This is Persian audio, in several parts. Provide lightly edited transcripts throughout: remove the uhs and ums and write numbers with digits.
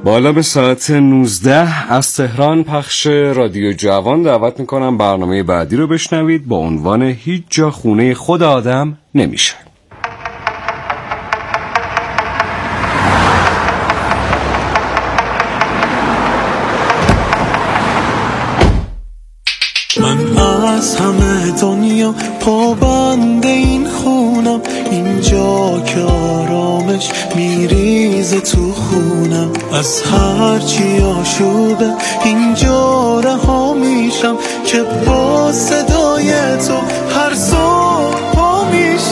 بالا به ساعت 19 از تهران پخش رادیو جوان دعوت میکنم برنامه بعدی رو بشنوید با عنوان هیچ جا خونه خود آدم نمیشه. من از همه دنیا پابند این خونم، اینجا که آرامش میریزه تو خونم. از هرچی آشوبه اینجا رها میشم که با صدای تو هر صبح پا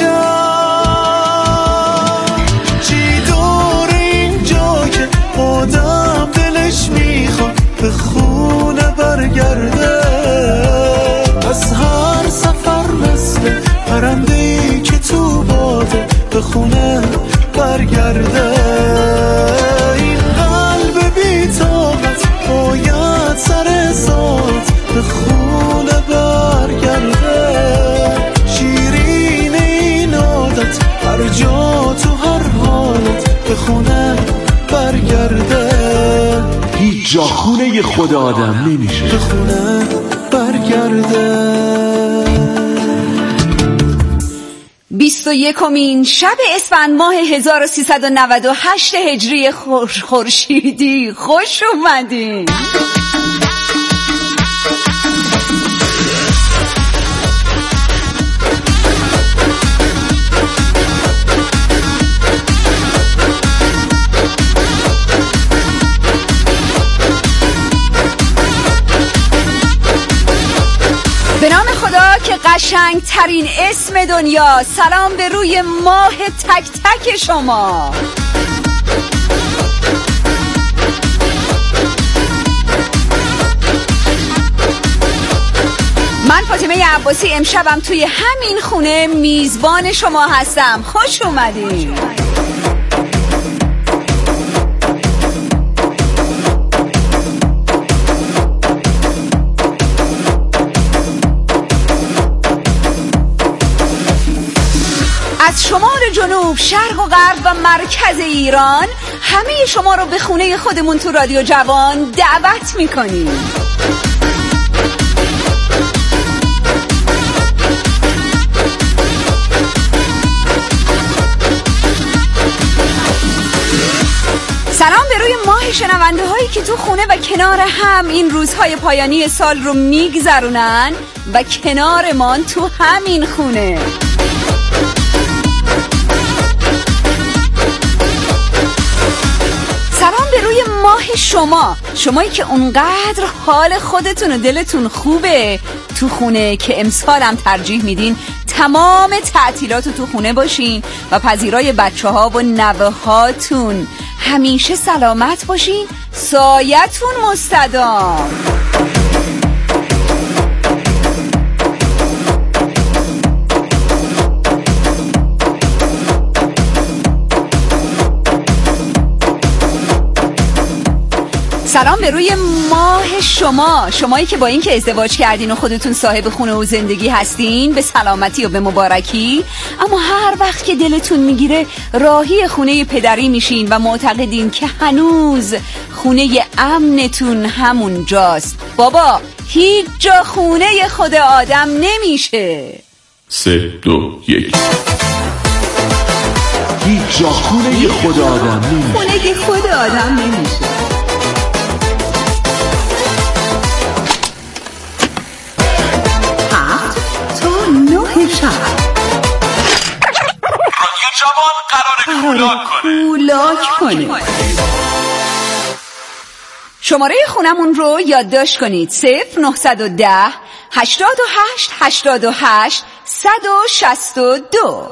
میشم. چی داره اینجا که آدم دلش میخواد به خونه برگرده؟ از هر سفر مثل پرنده‌ای که تو باده به خونه برگرده. این قلب بی‌طاقت باید سر ساعت به خونه برگرده. شیرین این عادت هر جا تو هر حالت به خونه برگرده. هیچ جا خونه خود آدم نمیشه، به خونه برگرده. 21مین شب اسفند ماه 1398 هجری خورشیدی خوش اومدین. به نام خدا که قشنگ ترین اسم دنیا. سلام به روی ماه تک تک شما. من فاطمه عباسی امشبم توی همین خونه میزبان شما هستم. خوش اومدین. از شمال جنوب، شرق و غرب و مرکز ایران همه شما رو به خونه خودمون تو رادیو جوان دعوت میکنیم. سلام به روی ماه شنونده هایی که تو خونه و کنار هم این روزهای پایانی سال رو میگذرونن و کنار ما تو همین خونه. سلام به روی ماه شمایی که اونقدر حال خودتون و دلتون خوبه تو خونه که امسالم ترجیح میدین تمام تعطیلات تو خونه باشین و پذیرای بچه ها و نوه هاتون. همیشه سلامت باشین، سایتون مستدام. سلام به روی ماه شمایی که با این که ازدواج کردین و خودتون صاحب خونه و زندگی هستین به سلامتی و به مبارکی، اما هر وقت که دلتون میگیره راهی خونه پدری میشین و معتقدین که هنوز خونه امنتون همون جاست. بابا هیچ جا خونه خود آدم نمیشه. 3 2 1 هیچ جا خونه خود آدم نمیشه. خونه خود آدم نمیشه. 9 شب رادیو جوان قراره کولاک کنه. شماره خونمون رو یادداشت کنید. 0910 88 88 162.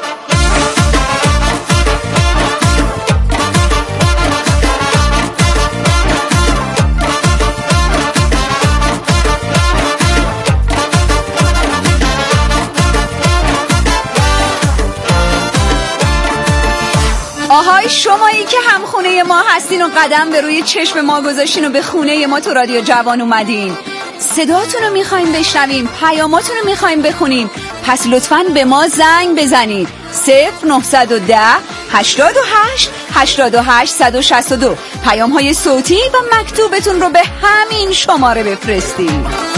آهای شمایی که هم خونه ما هستین و قدم به روی چشم ما گذاشتین و به خونه ما تو رادیو جوان اومدین، صداتون رو میخوایم بشنویم، پیاماتون رو میخوایم بخونیم، پس لطفاً به ما زنگ بزنید. 0910 88 88 162. پیام های صوتی و مکتوبتون رو به همین شماره بفرستید.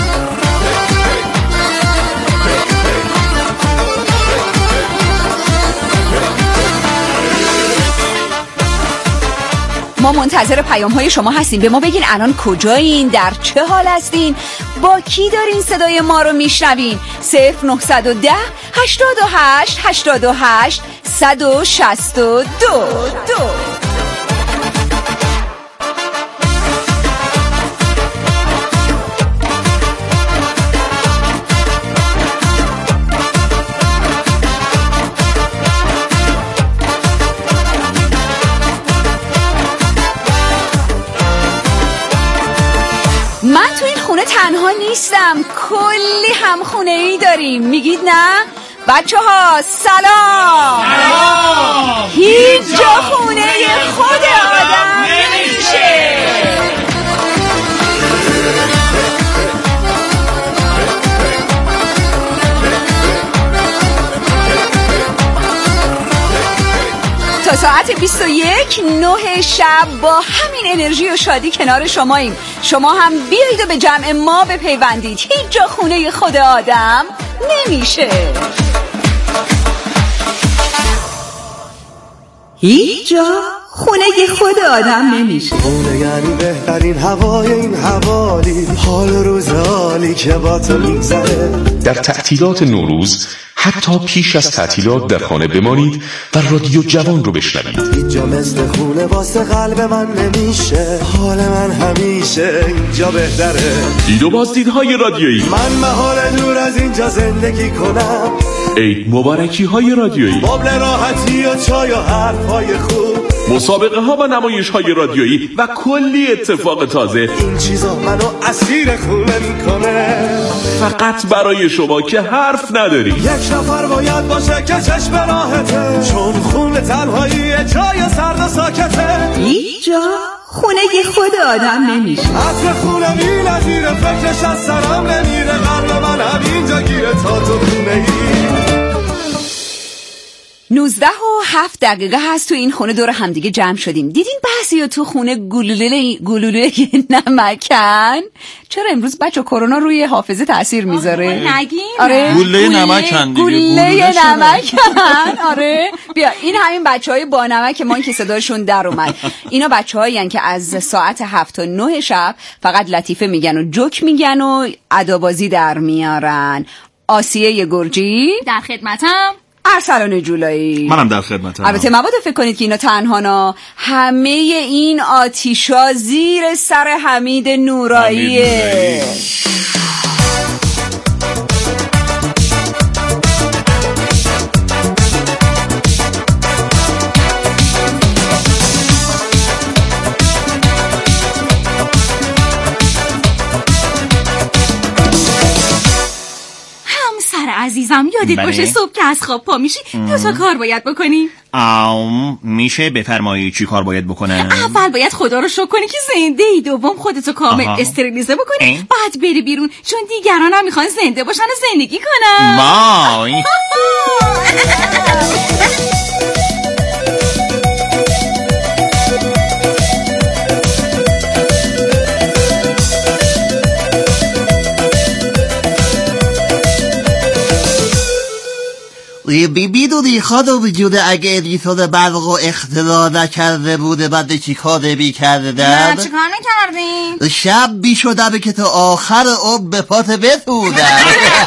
ما منتظر پیام های شما هستیم. به ما بگین الان کجایین، در چه حال هستین، با کی دارین صدای ما رو میشنوین. 0910 88 88 162. من تو این خونه تنها نیستم، کلی همخونه ای داریم. میگید نه؟ بچه ها سلام. هیچ جا خونه خود آدم نمیشه. تا ساعت 21:09 شب با همین انرژی و شادی کنار شماییم. شما هم بیایید و به جمع ما بپیوندید. هیچ جا خونه خود آدم نمیشه. هیچ جا خونه خود آدم نمیشه. خونه یعنی بهترین هوای این حوالی، حال روز حالی که با تو میگذره. در تعطیلات نوروز حتی پیش از تعطیلات در خانه بمانید و رادیو جوان رو بشنوید. هیچ جا مثل خونه واسه قلب من نمیشه، حال من همیشه اینجا بهتره. دید و بازدیدهای رادیویی، من محال دور از اینجا زندگی کنم. عید مبارکی های رادیویی، مبل راحتی و چای و حرفای خوب، مسابقه ها و نمایش های رادیویی و کلی اتفاق تازه. این چیزا منو اسیر خونه میکنه، فقط برای شما که حرف نداری. یک نفر باید باشه که چشم راحته، چون خونه تنهایی جای سرد و ساکته. هیچ جا خونه خود آدم نمیشه. عطر خونه بی نظیره، فکرش از سرم نمیره. قلب من همینجا گیره تا تو خونه ای. 19:07 هست تو این خونه دور همدیگه جمع شدیم. دیدین بعضیا تو خونه گلوله نمکن؟ چرا امروز بچه کرونا روی حافظه تاثیر میذاره؟ نگین. آره گلوله نمکن دیگه. گلوله نمکن. آره بیا این همین بچهای با نمک ما که صداشون در اومد. اینا بچه‌هایی که از ساعت 7 تا 9 شب فقط لطیفه میگن و جوک میگن و ادابازی در میارن. آسیه گرجی در خدمتم. ارسلان جولایی منم در خدمتم. البته مبادا فکر کنید که اینا تنهانا. همه این آتیشا زیر سر حمید نوراییه. عزیزم یادت باشه صبح که از خواب پا میشی 2 کار باید بکنی. میشه بفرمایی چی کار باید بکنم؟ اول باید خدا رو شکر کنی که زنده ای. دوم خودتو کامل استریلیزه بکنی. بعد بری بیرون چون دیگران هم میخوان زنده باشن و زندگی کنن. وای بیدونی خانم جونه اگه ادیسون برق و اختراع نکرده بوده بعد چی کار میکردم؟ نه چی کار نکردی؟ شب میشدم که تا آخر به پات بتونم.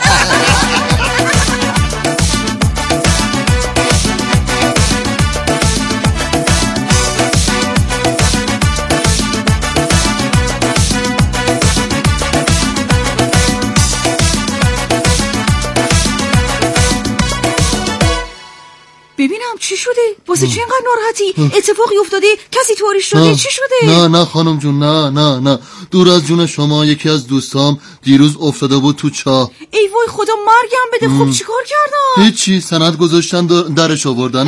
ببینم چی شده؟ واسه چی اینقدر ناراحتی؟ اتفاقی افتاده؟ کسی طوری شده؟ چی شده؟ نه خانم جون نه دور از جون شما یکی از دوستام دیروز افتاده بود تو چاه. ای وای خدا مرگم بده. خب چی کار کردن؟ هیچی سند گذاشتن درش آوردن.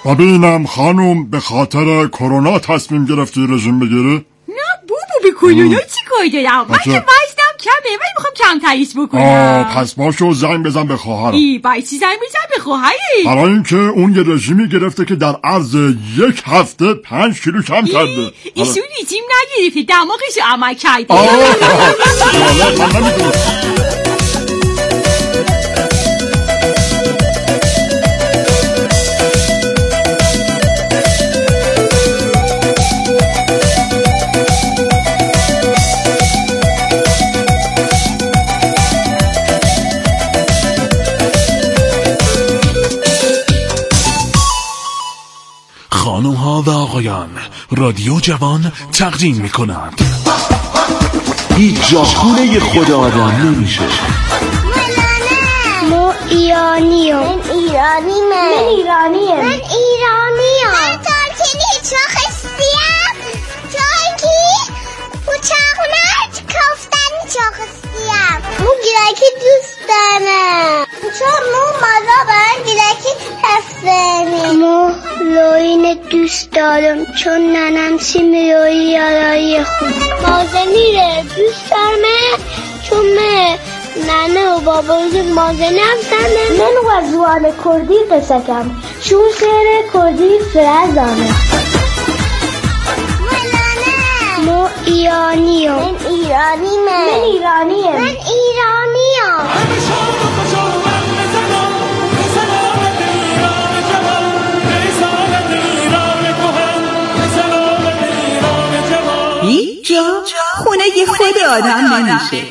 ببینم خانوم به خاطر کرونا تصمیم گرفتی رژیم بگیری؟ نه بابا به کرونا چی کار دارم؟ من که وزنم کمه ولی میخوام کمتریش بکنم. پس باشو زنگ بزن به خواهرم. برای چی زنگ بزن به خواهری؟ برای اینکه اون یه رژیمی گرفته که در عرض 1 هفته 5 کیلو کم کرده. ایشون رژیم نگرفته دماغش عمل کرده. خانم ها و آقایان، رادیو جوان تقدیم می کند هیچ جا خونه خود آدم نمیشه. ما ایرانیم. من ایرانیم. من ترکیلی چاخستیم. چاکی چاخونت کفتن چاخستیم. مو گیرکی دوست دارم چون مو مالا برن گیرکی هستنیم. مو لاین دوست دارم چون ننم سیمیایی یارایی خود. مازه میره دوست دارم چون ننه و بابا مازه نفتنه. من وزوان کردی قسکم چون شعر کردی فرزانه. ما ایرانیم. من ایرانیم. هیچ جا خونه خود آدم نمیشه.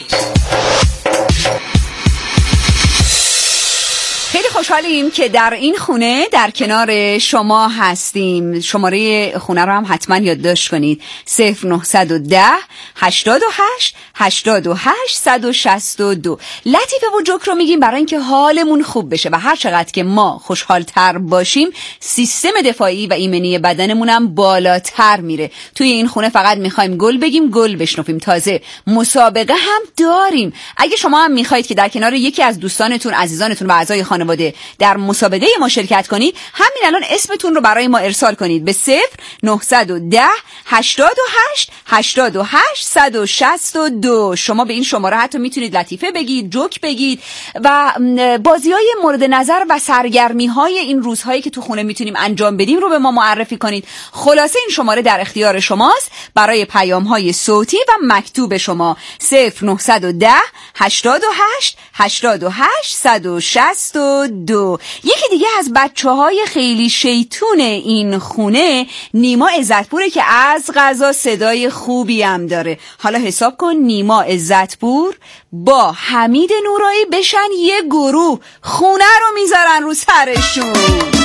خیلی خوشحالیم که در این خونه در کنار شما هستیم. شماره خونه رو هم حتما یادداشت کنید: 0910 88 88 162. لطیفه و جوک رو میگیم برای اینکه حالمون خوب بشه و هر چقدر که ما خوشحالتر باشیم سیستم دفاعی و ایمنی بدنمون هم بالاتر میره. توی این خونه فقط میخوایم گل بگیم، گل بشنفیم. تازه مسابقه هم داریم. اگه شما هم میخواید که در کنار یکی از دوستانتون، عزیزانتون و اعضای خانواده در مسابقه ما شرکت کنید، همین الان اسمتون رو برای ما ارسال کنید به 0910 88 88 162. شما به این شماره حتی میتونید لطیفه بگید، جوک بگید و بازی‌های مورد نظر و سرگرمی‌های این روزهایی که تو خونه میتونیم انجام بدیم رو به ما معرفی کنید. خلاصه این شماره در اختیار شماست برای پیام‌های صوتی و مکتوب شما: 0910 88 88 162. یکی دیگه از بچه‌های خیلی شیطون این خونه نیما عزتپوره که از قضا صدای خوبی هم داره. حالا حساب کن نیما عزتپور با حمید نورایی بشن یه گروه، خونه رو میذارن رو سرشون.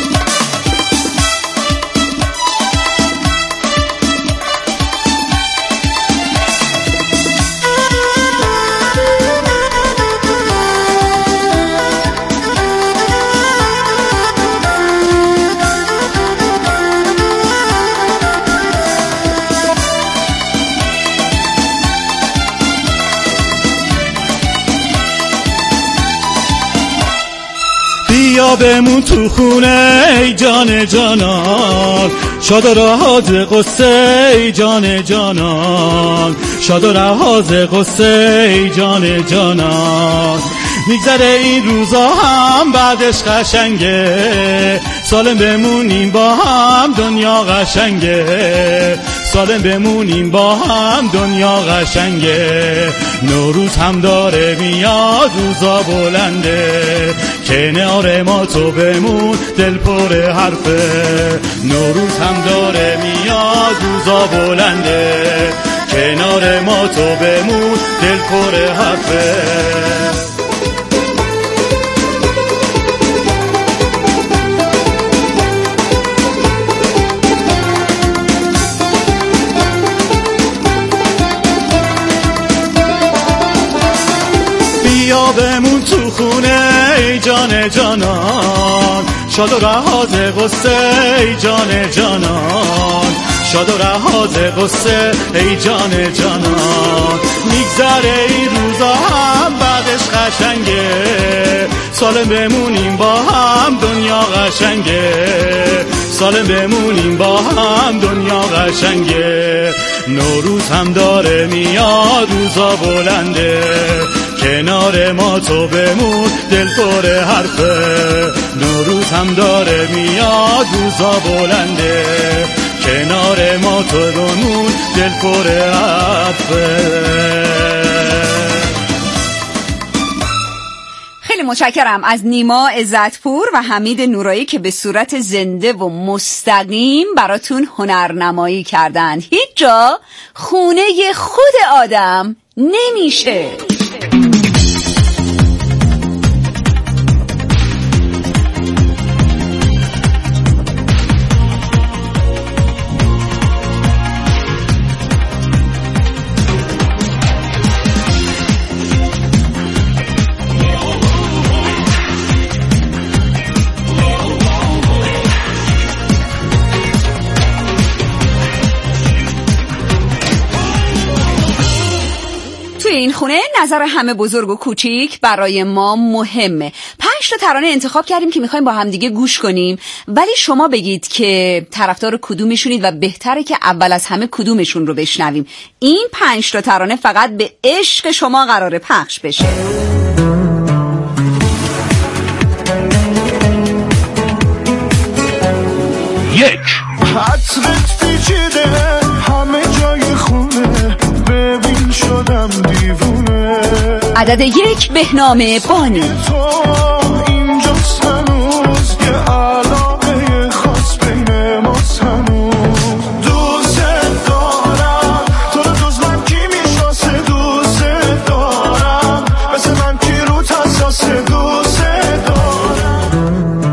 بیا بمون تو خونه ای جان جانان، شاد و راز قصه ای جان جانان، شاد و راز قصه ای جان جانان. میگذره این روزا هم بعدش قشنگه، سالم بمونیم با هم دنیا قشنگه، سالم بمونیم با هم دنیا قشنگه. نوروز هم داره میاد روزا بلنده، کنار ما تو بمون دل پر حرفه. نوروز هم داره میاد روزا بلنده، کنار ما تو بمون دل پر حرفه. بیا بمون تو خونه ای جان جانان، شاد و راز قصه ای جان جانان، شاد و راز قصه ای جان جانان. میگذره این روزا هم بعدش قشنگه، سالم بمونیم با هم دنیا قشنگه، سال بمونیم با هم دنیا قشنگه. نوروز هم داره میاد روزا بلنده، کنار ما تو بمون دل پر حرفه. نوروز هم داره میاد روزا بلنده، کنار ما تو بمون دل پر حرفه. خیلی متشکرم از نیما عزتپور و حمید نورایی که به صورت زنده و مستقیم براتون هنرنمایی کردن. هیچ جا خونه خود آدم نمیشه. این خونه نظر همه بزرگ و کوچیک برای ما مهمه. 5 ترانه انتخاب کردیم که میخوایم با همدیگه گوش کنیم، ولی شما بگید که طرفدار کدومشونید و بهتره که اول از همه کدومشون رو بشنویم. این 5 ترانه فقط به عشق شما قراره پخش بشه. یک حسرت پیچیده همه جای خونه، ببین شدم دیوونه. عدد 1 بهنام بانی. تو اینجاست هنوز یه علاقه خاص بین ماست هنوز. دوست دارم تو رو جز من کی میشناسه، دوست دارم مثل من کی رو حساسه، دوست دارم.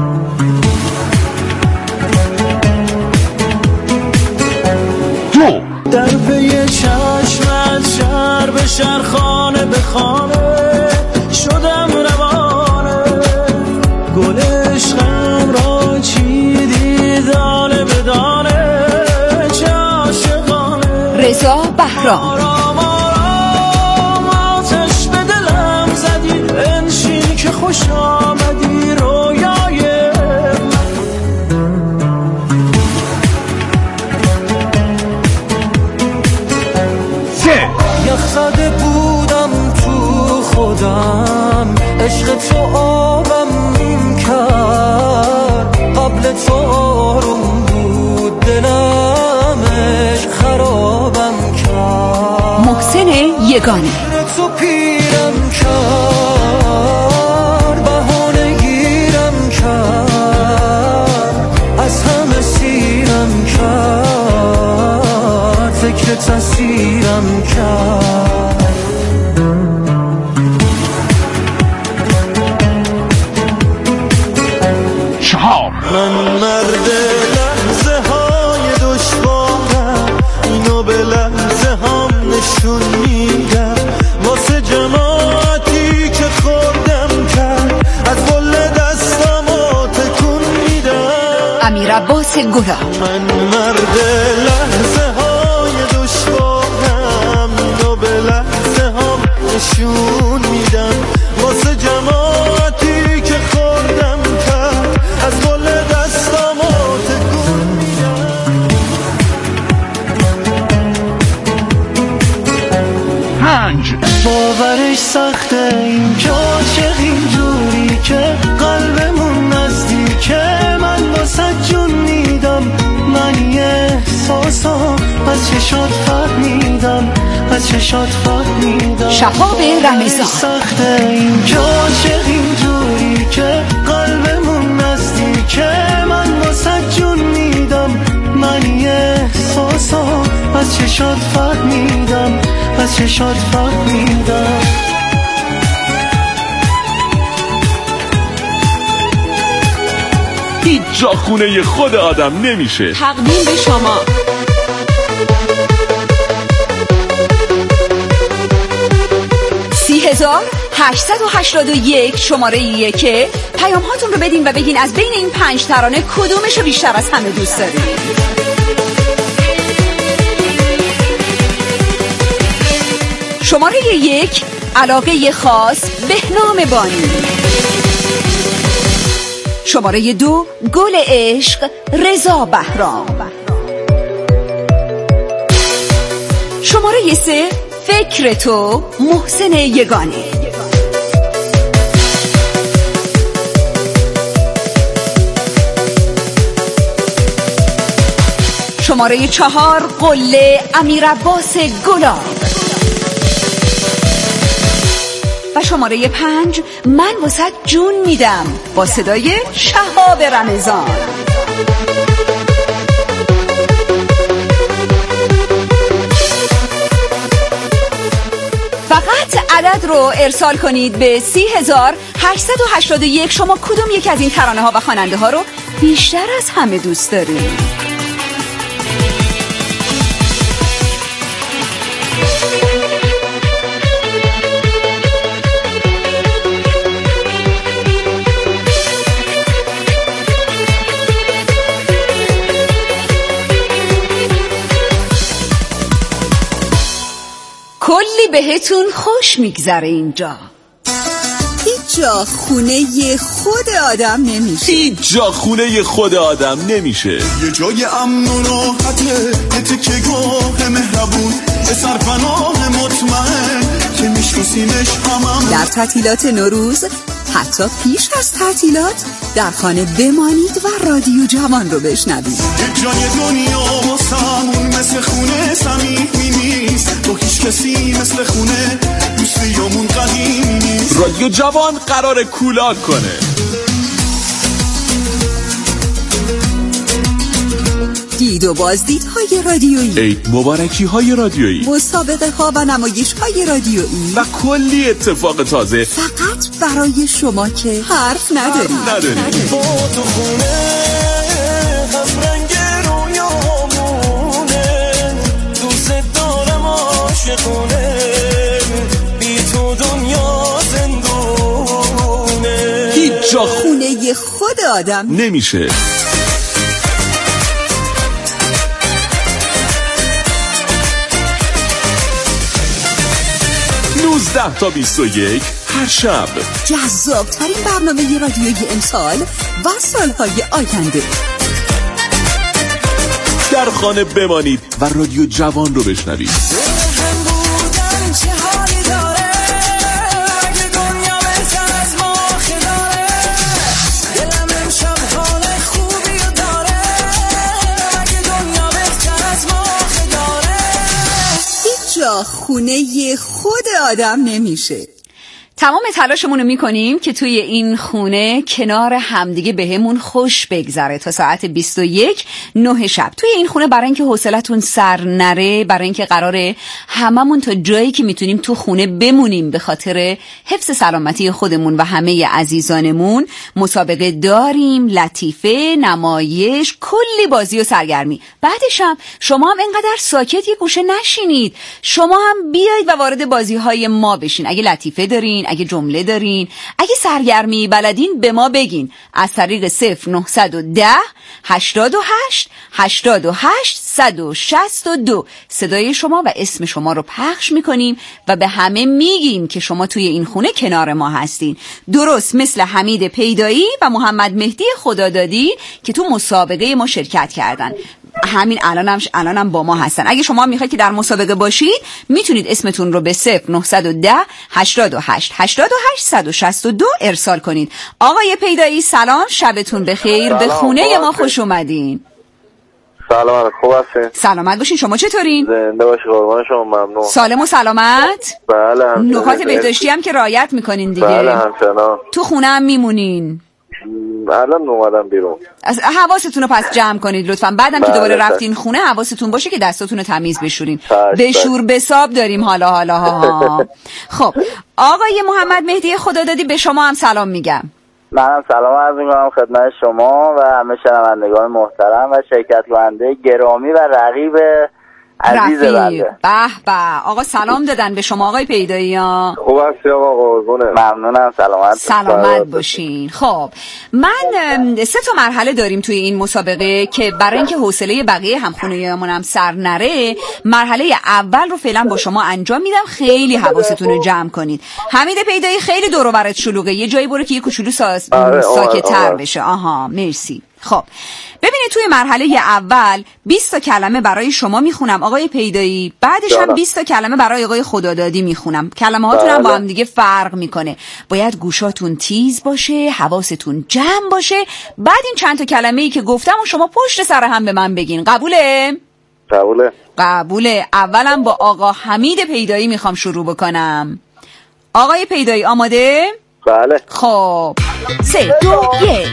دو در پی چشمت شهر به شهر خانه به خانه شدم روانه. گل عشقم را چیدی دانه به دانه، چه عاشقانه. رضا بهرام. آرام آرام آتش به دلم زدی، انشین که خوش آمدی رویای یخزده بودم تو خودم، عشق تو آبم کرد. قبل تو آروم بود دلم، عشق خرابم کرد. محسن یگانه. تو پیرم کرد، بهانه گیرم کرد، از همه سیرم کرد، فکر تسیرم کرد. چهار من مرد لحظه های دشوارم، اینو به لحظه هم نشون میدم. واسه جماعتی که خوردم کرد، از گل دستامو تکون میدم. امیر عباس گلا. من مرد لحظه های دشوارم، اینو به لحظه هم نشون میدم. واسه جماعتی که خوردم کرد، از گل دستامو تکون میدم. 5 باورش سخته این که عاشق اینجوری که قلبمون نزدیکه. من واسه جون میدم، من یه احساسم از چشات فهمیدم، از چشات فهمیدم. شهاب رمضان. سخته این که عاشق اینجوری که قلبمون نزدیکه. من واسه جون میدم، من یه احساسم از چشات فهمیدم، از چشات فهمیدم. هیچ جا خونه خود آدم نمیشه. تقدیم به شما 30,881 شماره 1. پیام هاتون رو بدین و بگین از بین این 5 ترانه کدومش رو بیشتر از همه دوست دارید. شماره 1 علاقه خاص بهنام بانی. شماره 2 گل عشق رضا بهرام. شماره 3 فکر تو محسن یگانه. شماره 4 قله امیر عباس گلاب. و شماره 5 من واسه جون میدم با صدای شهاب رمضان. فقط عدد رو ارسال کنید به 30881. شما کدوم یک از این ترانه ها و خواننده ها رو بیشتر از همه دوست دارید؟ کلی بهتون خوش میگذره اینجا. هیچ جا خونه خود آدم نمیشه. هیچ جا خونه خود آدم نمیشه. یه جای امن و راحته، یه تکیه‌گاه مهربون، یه سرپناه مطمئن که میشناسیمش هممون. در تعطیلات نوروز، حتی پیش از تعطیلات، در خانه بمانید و رادیو جوان رو بشنوید. یه جای دنیا واسمون مثل خونه صمیمی نیست، تو هیچ کسی مثل خونه دوستیامون قدیمی نیست. رادیو جوان قرار کولاد کنه. دید و بازدیدهای رادیویی، عید مبارکی های رادیویی، مسابقه ها و نمایش های رادیویی و کلی اتفاق تازه فقط برای شما که حرف نداریم. با تو خونه هم رنگ رویامونه، دوست دارم عاشقونه، بی تو دنیا زندونه. هیچ جا خونه خود آدم نمیشه. 19 تا 21 هر شب جذاب‌ترین برنامه رادیویی امسال و سالهای آینده. در خانه بمانید و رادیو جوان رو بشنوید. خونه خود آدم نمیشه. تمام تلاشمون رو میکنیم که توی این خونه کنار همدیگه بهمون خوش بگذره تا ساعت 21:09 شب. توی این خونه برای اینکه حوصلتون سر نره، برای اینکه قراره هممون تا جایی که میتونیم تو خونه بمونیم به خاطر حفظ سلامتی خودمون و همه عزیزانمون، مسابقه داریم، لطیفه، نمایش، کلی بازی و سرگرمی. بعدش هم شما هم اینقدر ساکت یه گوشه نشینید، شما هم بیایید و وارد بازی‌های ما بشین. اگه لطیفه دارین، اگه جمله دارین، اگه سرگرمی بلدین به ما بگین از طریق 0910 88 88 162. صدای شما و اسم شما رو پخش میکنیم و به همه میگیم که شما توی این خونه کنار ما هستین، درست مثل حمید پیدایی و محمد مهدی خدادادی که تو مسابقه ما شرکت کردن. همین الانم با ما هستن. اگه شما میخواید که در مسابقه باشید، میتونید اسمتون رو به 0910 88 88 162 ارسال کنید. آقای پیدایی سلام، شبتون بخیر، به خونه ما خوش اومدین. سلام، خوب هستین؟ سلامت باشین، شما چطورین؟ زنده باشی قربان شما، ممنون. سالم و سلامت؟ بله همچنان. نکات بهداشتی هم که رعایت میکنین دیگه؟ بله همچنان. تو خونه هم میمونین؟ الان اومدم بیرون. حواستون رو پس جمع کنید لطفاً، بعدم که دوباره رفتین خونه حواستون باشه که دستاتون رو تمیز بشورین. بشور بساب داریم حالا ها. خب آقای محمد مهدی خدادادی به شما هم سلام میگم. منم سلام عرض میکنم خدمت شما و همه شنوندگان محترم و شرکت کننده گرامی و رقیب عزیز رفیق. بنده. به به. آقا سلام دادن به شما آقای پیدایی ها. خوب هستی آقا قربونه؟ ممنونم. سلامت باشین. خب من 3 تا مرحله داریم توی این مسابقه که برای اینکه حوصله بقیه همخونه‌هامون هم سر نره، مرحله اول رو فعلا با شما انجام میدم. خیلی حواستون رو جمع کنید. حمید پیدایی خیلی دور و برت شلوغه، یه جایی برو که یه کوچولو ساکت‌تر بشه. آها مرسی. خب ببینید توی مرحله اول 20 تا کلمه برای شما میخونم آقای پیدایی، بعدش هم 20 تا کلمه برای آقای خدادادی میخونم. کلمه هاتون هم با هم دیگه فرق میکنه. باید گوشاتون تیز باشه، حواستون جمع باشه. بعد این چند تا کلمه‌ای که گفتم و شما پشت سر هم به من بگین. قبوله؟ قبوله. اولم با آقا حمید پیدایی میخوام شروع بکنم. آقای پیدایی آماده؟ بله. خب 3 2 1.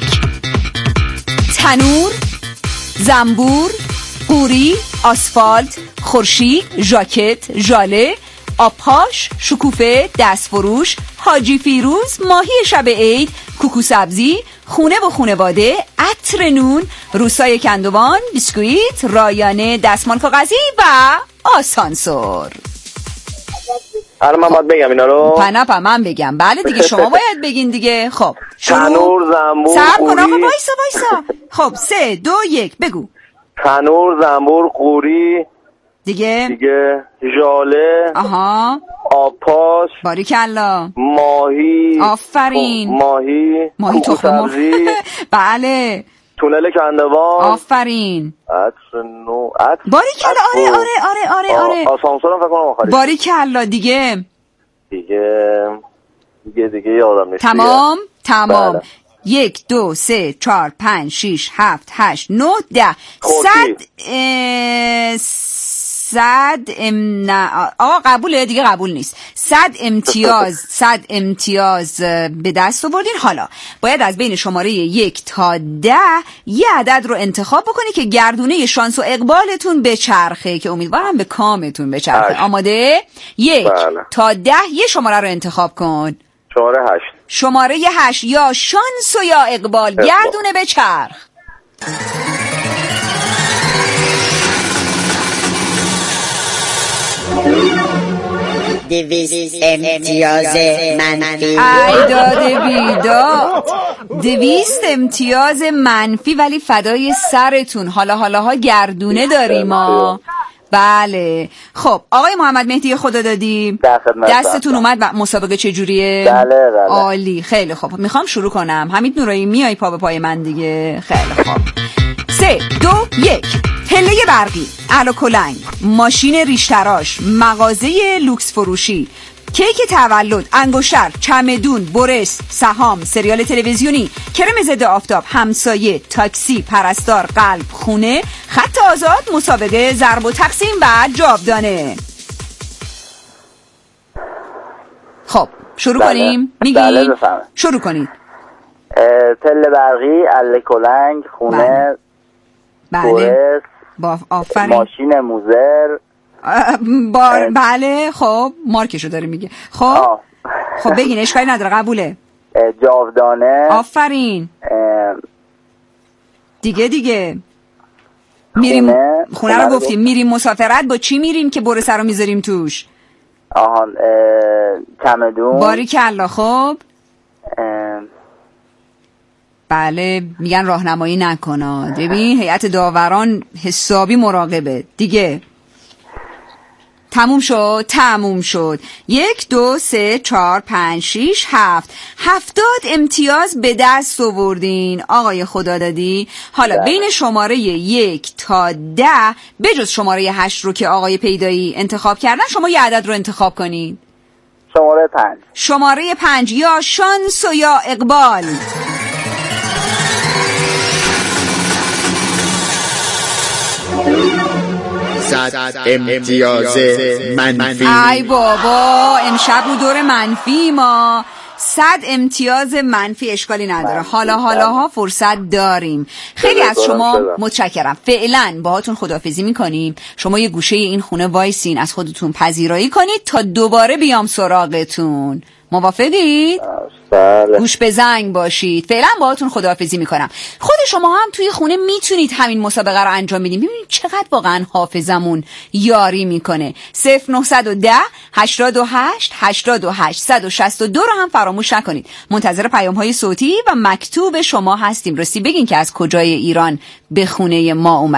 تنور، زنبور، قوری، آسفالت، خورشید، ژاکت، ژاله، آبپاش، شکوفه، دستفروش، حاجی فیروز، ماهی شب عید، کوکو سبزی، خونه و خونواده، عطر نون، روسای کندوان، بیسکویت، رایانه، دستمال کاغذی و آسانسور. حالا من باید بگم اینا رو؟ پنپا من بگم. بله دیگه شما باید بگین دیگه. خب تنور، زنبور، قوری. آقا وایسا. خب 3 2 1 بگو. تنور، زنبور، قوری. دیگه ژاله. آها. آبپاش. باریکلا. ماهی. آفرین. ماهی تخم مرغ. بله. تونل کندوان. آفرین. عطر نو. باریکلا. آره. آسانسورم فکر کنم آخری. باریکلا. دیگه یادم نیست. تمام. بله. 1 2 3 4 5 6 7 8 9 10. آقا قبوله دیگه. قبول نیست. 100 امتیاز به دست آوردین. حالا باید از بین شماره 1 تا 10 یه عدد رو انتخاب بکنی که گردونه شانس و اقبالتون بچرخه، که امیدوارم به کامتون بچرخه. آماده؟ 1 تا 10 یه شماره رو انتخاب کن. شماره 8 یا شانس و یا اقبال. گردونه بچرخ. دویست امتیاز منفی. ای داده بیداد. 200 امتیاز منفی، ولی فدای سرتون. حالا گردونه داریم ها. بله. خب آقای محمد مهدی خدادادی دستتون اومد و مسابقه چجوریه؟ بله. عالی. خیلی خوب. میخوام شروع کنم. حمید نورایی میای پا به پای من دیگه. خیلی خوب. 3 2 1. پله برقی، الوکلنگ، ماشین ریشتراش، مغازه لوکس فروشی، کیک تولد، انگشتر، چمدون، برس، سهام، سریال تلویزیونی، کرم ضد آفتاب، همسایه، تاکسی، پرستار، قلب، خونه، خط آزاد، مسابقه، ضرب و تقسیم و جاودانه. خب شروع کنیم. میگین؟ بله بفهمه. شروع کنید. پله برقی، الوکلنگ، خونه، برس، آفرین. ماشین موزر. بله. خب مارکشو داره میگه. خب بگین. اشکالی نداره. قبوله. جاودانه. آفرین. دیگه میریم خونه رو گفتیم. میریم مسافرت. با چی میریم که برس رو میذاریم توش؟ چمدون. باریکلا. خب بله. میگن راهنمایی نکنا. ببین هیئت داوران حسابی مراقبه دیگه. تموم شد. 1 2 3 4 5 6 7. 70 امتیاز به دست آوردین آقای خدادادی. حالا بین شماره 1 تا 10 بجز شماره 8 رو که آقای پیدایی انتخاب کردن، شما یه عدد رو انتخاب کنید. شماره 5 یا شانس و یا اقبال. صد امتیاز منفی. ای بابا امشب رو دور منفی ما. 100 امتیاز منفی. اشکالی نداره. حالا فرصت داریم. خیلی از شما متشکرم. فعلا باهاتون خداحافظی میکنیم. شما یه گوشه این خونه وایسین، از خودتون پذیرایی کنید تا دوباره بیام سراغتون. موافقید؟ بله. گوش به زنگ باشید. فعلا باهاتون خداحافظی میکنم. خود شما هم توی خونه میتونید همین مسابقه رو انجام بدید. ببینید چقدر واقعا حافظمون یاری میکنه. 0910 88 88 162 رو هم فراموش نکنید. منتظر پیام های صوتی و مکتوب شما هستیم. راستی بگین که از کجای ایران به خونه ما اومد.